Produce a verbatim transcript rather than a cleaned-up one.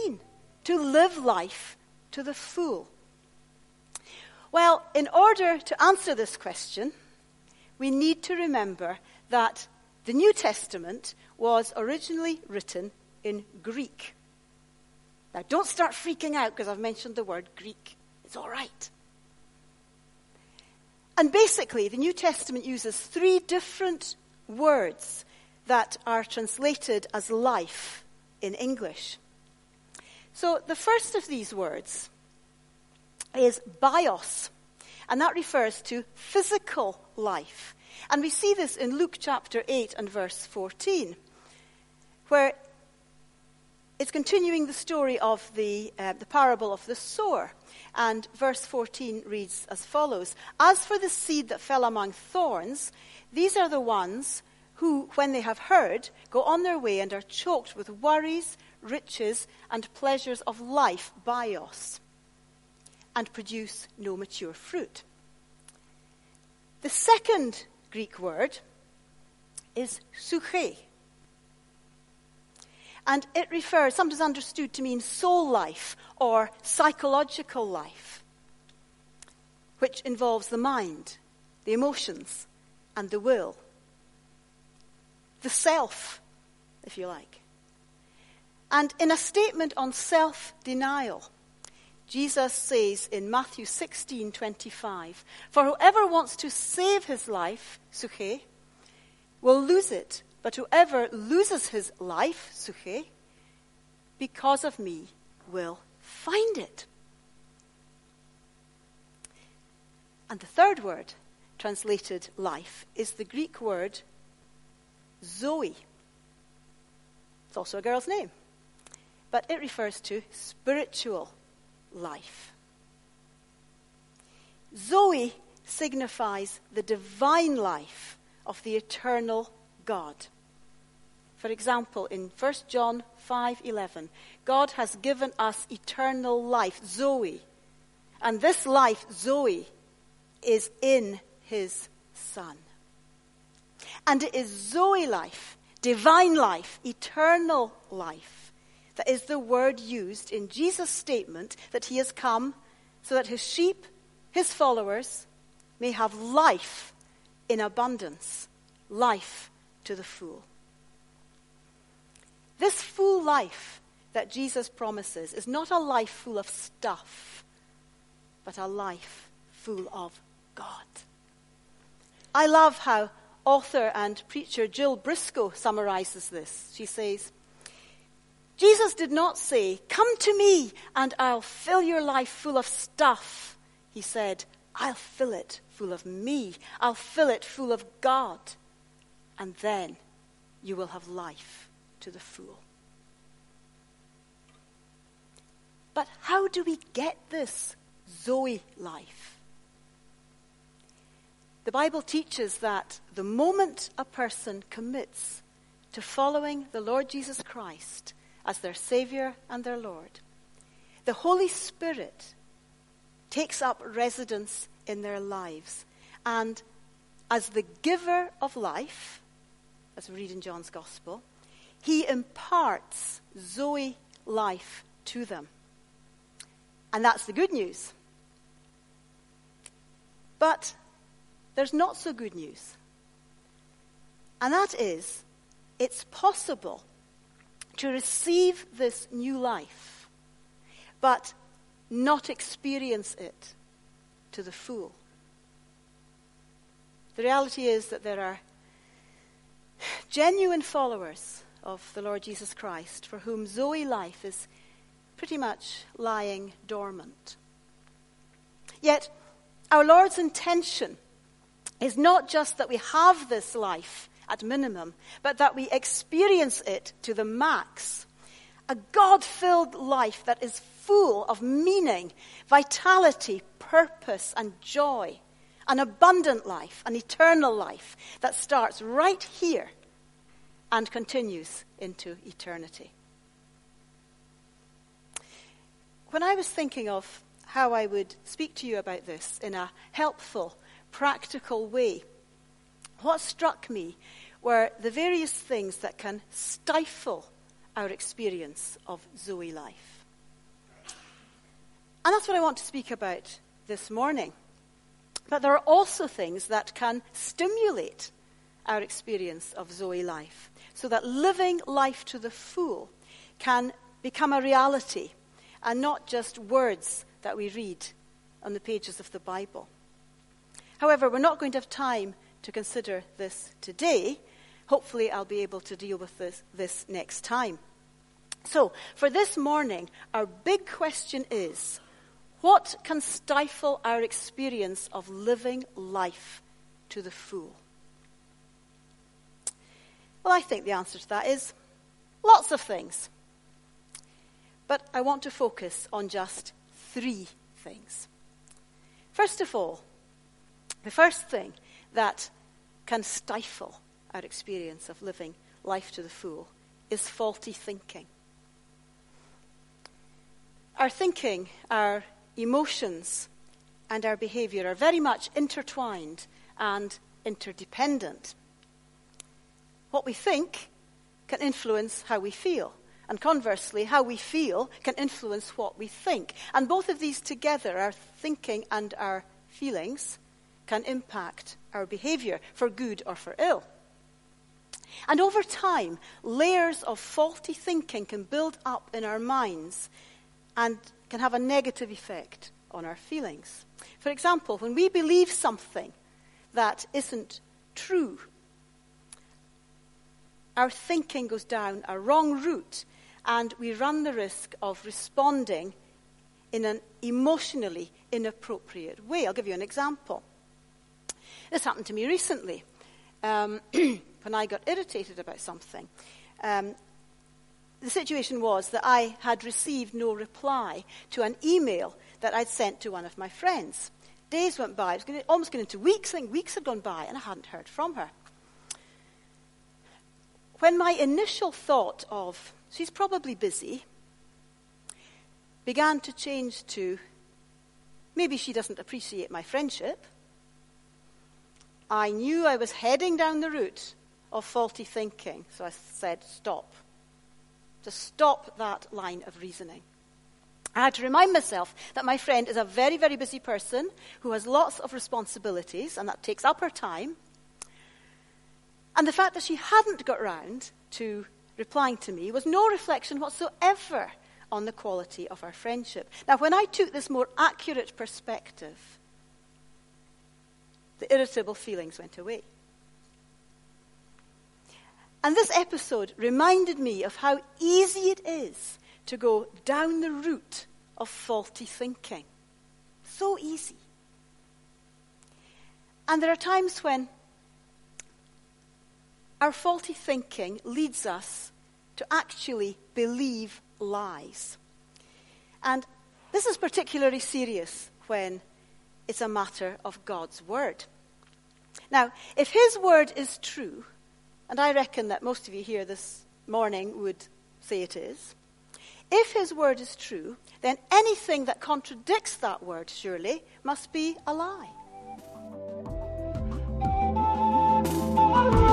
mean to live life to the full? Well, in order to answer this question, we need to remember that the New Testament was originally written in Greek. Now, don't start freaking out because I've mentioned the word Greek. It's all right. And basically, the New Testament uses three different words that are translated as life in English. So the first of these words is bios, and that refers to physical life. And we see this in Luke chapter eight and verse fourteen, where it's continuing the story of the, uh, the parable of the sower. And verse fourteen reads as follows: "As for the seed that fell among thorns, these are the ones who, when they have heard, go on their way and are choked with worries, riches, and pleasures of life, bios, and produce no mature fruit." The second Greek word is psyche. And it refers, sometimes understood to mean soul life or psychological life, which involves the mind, the emotions, and the will. The self, if you like. And in a statement on self-denial, Jesus says in Matthew sixteen twenty-five, "For whoever wants to save his life, psyche, will lose it. But whoever loses his life, psyche, because of me, will find it." And the third word, translated life, is the Greek word Zoe. It's also a girl's name, but it refers to spiritual life. Zoe signifies the divine life of the eternal God. For example, in First John five eleven, God has given us eternal life, Zoe. And this life, Zoe, is in his Son. And it is Zoe life, divine life, eternal life, that is the word used in Jesus' statement that he has come so that his sheep, his followers, may have life in abundance, life to the full. This full life that Jesus promises is not a life full of stuff, but a life full of God. I love how author and preacher Jill Briscoe summarizes this. She says, "Jesus did not say, 'Come to me and I'll fill your life full of stuff.' He said, 'I'll fill it full of me. I'll fill it full of God. And then you will have life to the full.'" But how do we get this Zoe life? The Bible teaches that the moment a person commits to following the Lord Jesus Christ as their Savior and their Lord, the Holy Spirit takes up residence in their lives. And as the giver of life, as we read in John's Gospel, he imparts Zoe life to them. And that's the good news. But there's not so good news. And that is, it's possible to receive this new life, but not experience it to the full. The reality is that there are genuine followers of the Lord Jesus Christ for whom Zoe life is pretty much lying dormant. Yet, our Lord's intention is not just that we have this life at minimum, but that we experience it to the max. A God-filled life that is full of meaning, vitality, purpose, and joy. An abundant life, an eternal life that starts right here and continues into eternity. When I was thinking of how I would speak to you about this in a helpful, practical way, what struck me were the various things that can stifle our experience of Zoe life. And that's what I want to speak about this morning. But there are also things that can stimulate our experience of Zoe life, so that living life to the full can become a reality and not just words that we read on the pages of the Bible. However, we're not going to have time to consider this today. Hopefully I'll be able to deal with this, this next time. So, for this morning, our big question is, what can stifle our experience of living life to the full? Well, I think the answer to that is lots of things. But I want to focus on just three things. First of all, the first thing that can stifle our experience of living life to the full is faulty thinking. Our thinking, our emotions, and our behavior are very much intertwined and interdependent. What we think can influence how we feel. And conversely, how we feel can influence what we think. And both of these together, our thinking and our feelings, can impact our behavior for good or for ill. And over time, layers of faulty thinking can build up in our minds and can have a negative effect on our feelings. For example, when we believe something that isn't true, our thinking goes down a wrong route, and we run the risk of responding in an emotionally inappropriate way. I'll give you an example. This happened to me recently um, when I got irritated about something. Um, the situation was that I had received no reply to an email that I'd sent to one of my friends. Days went by, it was going to, almost going into weeks, I think weeks had gone by, and I hadn't heard from her. When my initial thought of, she's probably busy, began to change to, maybe she doesn't appreciate my friendship, I knew I was heading down the route of faulty thinking. So I said, stop. Just stop that line of reasoning. I had to remind myself that my friend is a very, very busy person who has lots of responsibilities, and that takes up her time. And the fact that she hadn't got round to replying to me was no reflection whatsoever on the quality of our friendship. Now, when I took this more accurate perspective, the irritable feelings went away. And this episode reminded me of how easy it is to go down the route of faulty thinking. So easy. And there are times when our faulty thinking leads us to actually believe lies. And this is particularly serious when it's a matter of God's word. Now, if his word is true, and I reckon that most of you here this morning would say it is, if his word is true, then anything that contradicts that word, surely, must be a lie.